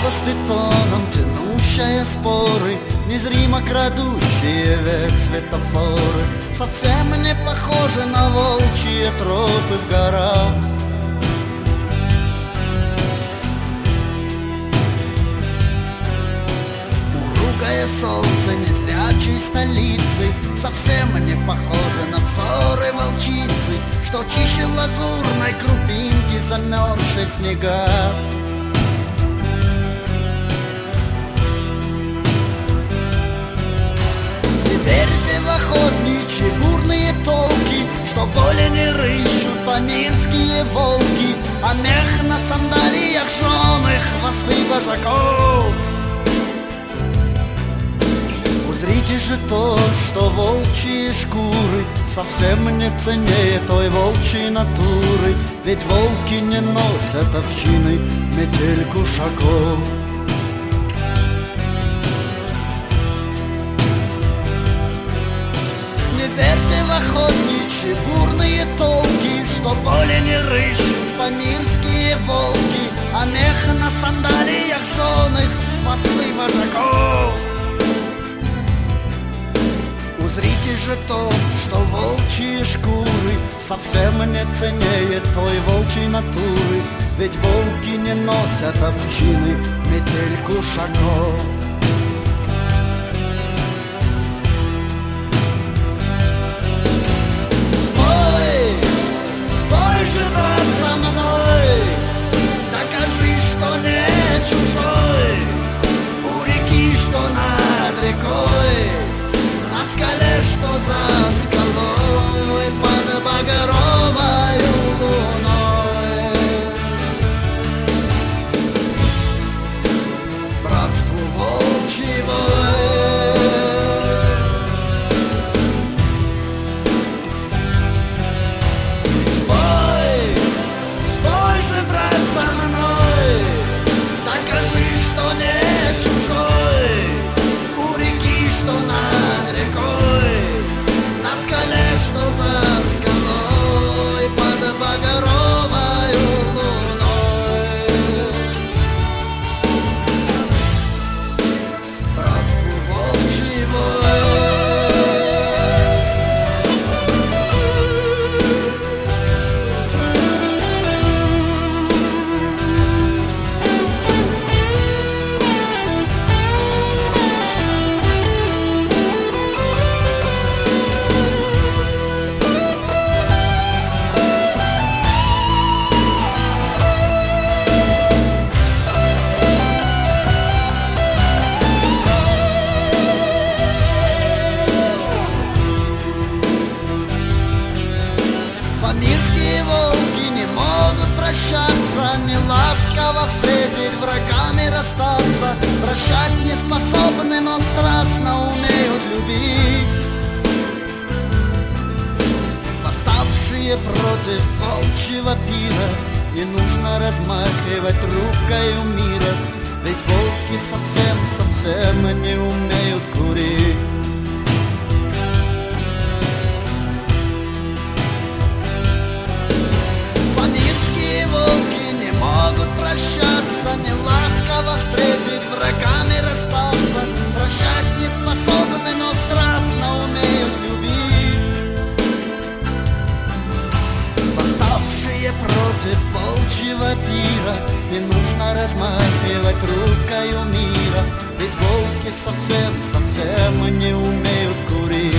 с бетоном, тянущая споры, незримо крадущие век светофоры, совсем не похожи на волчьи тропы в горах. Уругое солнце незрячей столицы совсем не похоже на взоры волчицы, что чище лазурной крупинки замерзшей в снегах. Верьте в охотничьи бурные толки, что более не рыщут памирские волки, а мех на сандалиях жженых хвосты вожаков. Узрите же то, что волчьи шкуры совсем не ценнее той волчьей натуры, ведь волки не носят овчины в метель кушаков. Не верьте в охотничьи бурные толки, что более не рыщут памирские волки, а мех на сандалиях жженых хвосты вожаков. Узрите же то, что волчьи шкуры совсем не ценнее той волчьей натуры, ведь волки не носят овчины в метель кушаков. Спой же, брат, со мной, докажи, что не чужой, у реки, что над рекой, на скале, что за скалой, под багровою луной. Братству волчьего что над рекой, на скале, что за скалой, под багровою луной. Братству волчьего памирские волки не могут прощаться, не ласково встретить, врагами расстаться. Прощать не способны, но страстно умеют любить. Восставшие против волчьего пира не нужно размахивать рукою мира, ведь волки совсем не умеют курить. Прощаться, не ласково встретить, врагами расстаться. Прощать не способны, но страстно умеют любить. Восставшие против волчьего пира не нужно размахивать рукою мира, ведь волки совсем не умеют курить.